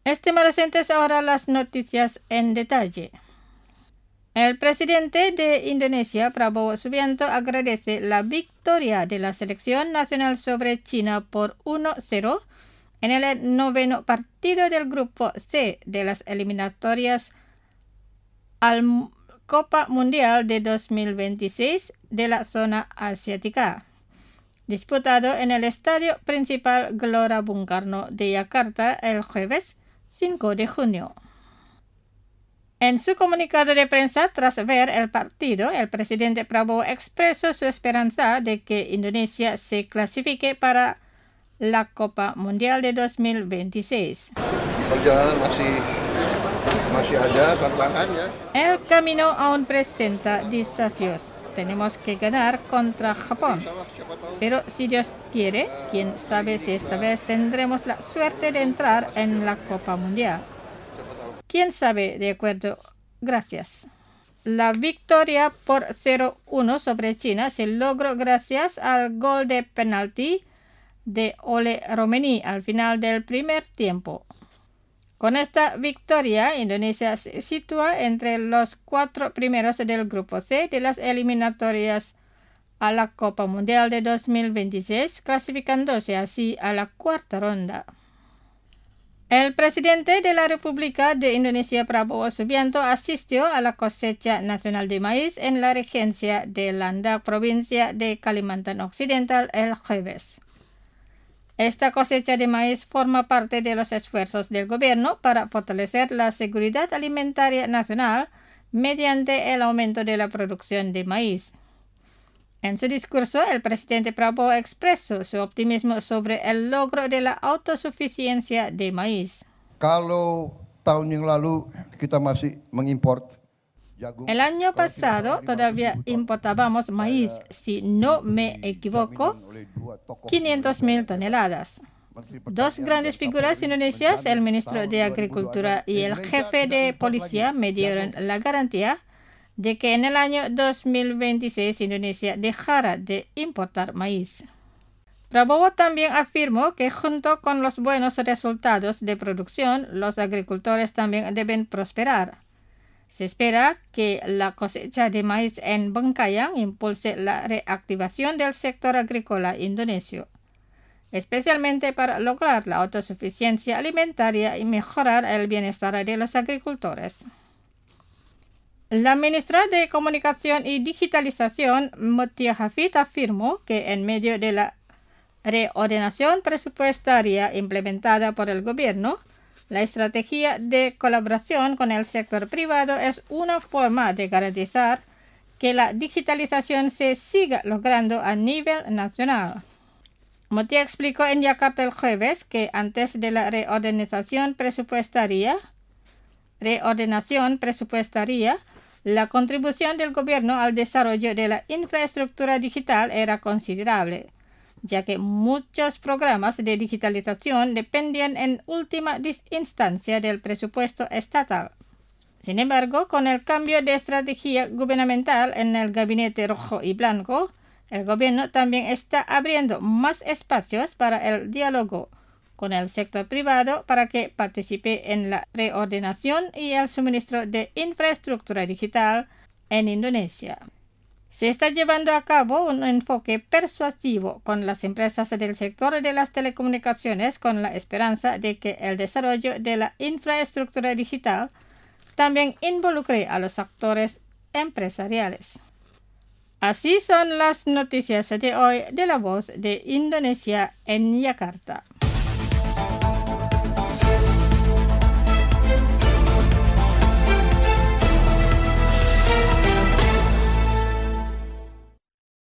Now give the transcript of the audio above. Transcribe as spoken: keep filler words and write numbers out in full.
Estimados oyentes, ahora las noticias en detalle. El presidente de Indonesia, Prabowo Subianto, agradece la victoria de la selección nacional sobre China por uno cero en el noveno partido del Grupo C de las eliminatorias al Copa Mundial de dos mil veintiséis de la zona asiática, disputado en el estadio principal Gelora Bung Karno de Yakarta el jueves cinco de junio. En su comunicado de prensa tras ver el partido, el presidente Prabowo expresó su esperanza de que Indonesia se clasifique para la Copa Mundial de dos mil veintiséis. Perjalanan masih masih ada tantangannya. El camino aún presenta desafíos. Tenemos que ganar contra Japón. Pero si Dios quiere, quién sabe si esta vez tendremos la suerte de entrar en la Copa Mundial. ¿Quién sabe? De acuerdo. Gracias. La victoria por cero uno sobre China se logró gracias al gol de penalti de Ole Romeni al final del primer tiempo. Con esta victoria, Indonesia se sitúa entre los cuatro primeros del Grupo C de las eliminatorias a la Copa Mundial de dos mil veintiséis, clasificándose así a la cuarta ronda. El presidente de la República de Indonesia, Prabowo Subianto, asistió a la cosecha nacional de maíz en la regencia de Landak, provincia de Kalimantan Occidental, el jueves. Esta cosecha de maíz forma parte de los esfuerzos del gobierno para fortalecer la seguridad alimentaria nacional mediante el aumento de la producción de maíz. En su discurso, el presidente Prabowo expresó su optimismo sobre el logro de la autosuficiencia de maíz. Kalau tahun yang lalu kita masih mengimport jagung. El año pasado todavía importábamos maíz, si no me equivoco, quinientas mil toneladas. Dos grandes figuras indonesias, el ministro de Agricultura y el jefe de policía, me dieron la garantía de que en el año dos mil veintiséis Indonesia dejara de importar maíz. Prabowo también afirmó que junto con los buenos resultados de producción, los agricultores también deben prosperar. Se espera que la cosecha de maíz en Bengkayang impulse la reactivación del sector agrícola indonesio, especialmente para lograr la autosuficiencia alimentaria y mejorar el bienestar de los agricultores. La ministra de Comunicación y Digitalización, Mutia Hafid, afirmó que en medio de la reordenación presupuestaria implementada por el gobierno, la estrategia de colaboración con el sector privado es una forma de garantizar que la digitalización se siga logrando a nivel nacional. Mutia explicó en Yakarta el jueves que antes de la reordenación presupuestaria, reordenación presupuestaria, la contribución del gobierno al desarrollo de la infraestructura digital era considerable, ya que muchos programas de digitalización dependían en última instancia del presupuesto estatal. Sin embargo, con el cambio de estrategia gubernamental en el gabinete rojo y blanco, el gobierno también está abriendo más espacios para el diálogo con el sector privado para que participe en la reordenación y el suministro de infraestructura digital en Indonesia. Se está llevando a cabo un enfoque persuasivo con las empresas del sector de las telecomunicaciones con la esperanza de que el desarrollo de la infraestructura digital también involucre a los actores empresariales. Así son las noticias de hoy de La Voz de Indonesia en Yakarta.